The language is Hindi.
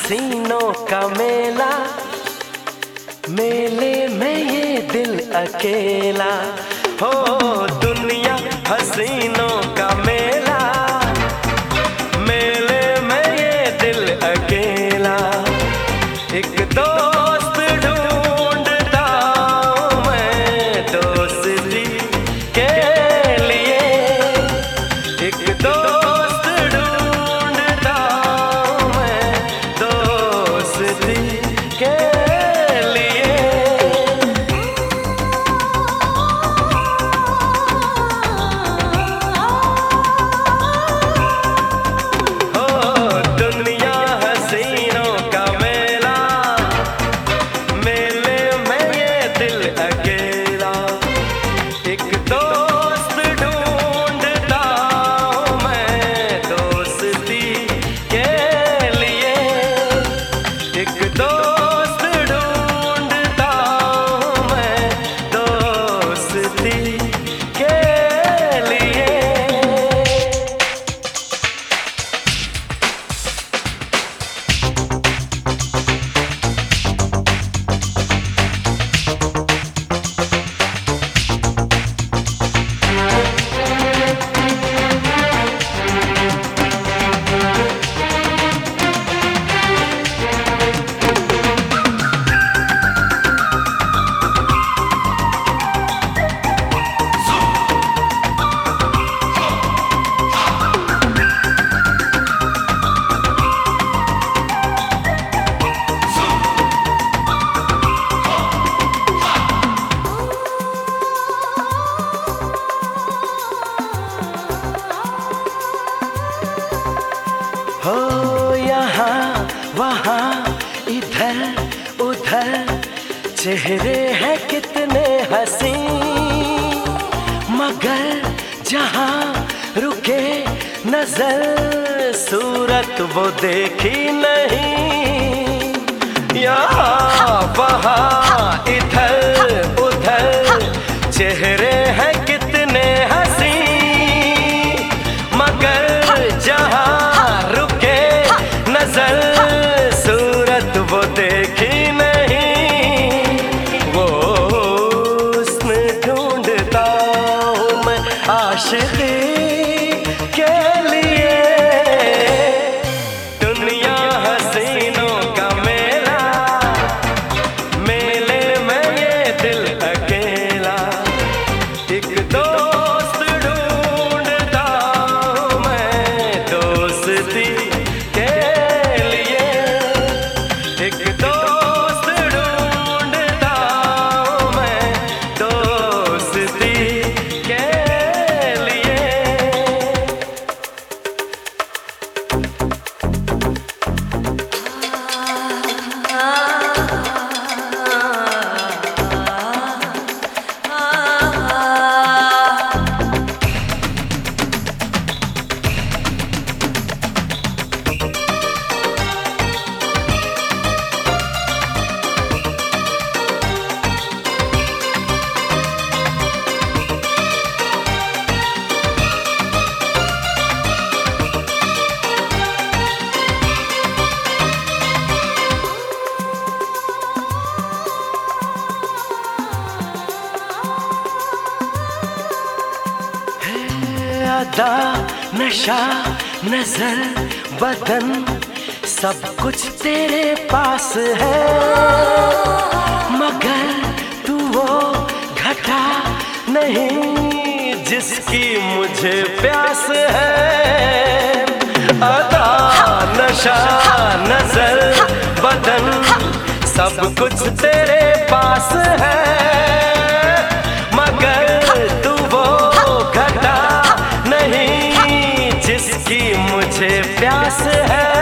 हसीनों का मेला, मेले में ये दिल अकेला। हो दुनिया हसीनों का मेला, मेले में ये दिल अकेला। एक दोस्त ढूंढता हूँ मैं दोस्ती के लिए, एक दोस्त ढूंढता हूँ मैं दोस्ती के लिए। हो दुनिया हसीनों का मेला, मेले में ये दिल अकेला। एक दोस्त ढूंढता हूँ मैं दोस्ती के लिए, एक दोस्त ढूंढता हूँ मैं दोस्ती के लिए। हो यहाँ वहाँ इधर उधर चेहरे हैं कितने हंसी, मगर जहाँ रुके नजर सूरत वो देखी नहीं। यहाँ वहाँ इधर उधर चेहरे हैं कितने हंसी, मगर जहाँ रुके नजर सूरत वो देखी नहीं। वो हुस्न ढूंढता हूँ मैं आशिकी के लिए। दुनिया हसीनों का मेला, मेले में ये दिल अकेला। एक दोस्त ढूंढता हूँ मैं दोस्ती के लिए, एक दोस्त ढूंढता हूँ मैं दोस्ती के लिए। अदा नशा नजर बदन सब कुछ तेरे पास है, मगर तू वो घटा नहीं जिसकी मुझे प्यास है। अदा नशा नजर बदन सब कुछ तेरे पास है, मगर तू वो घटा नहीं जिसकी मुझे प्यास है।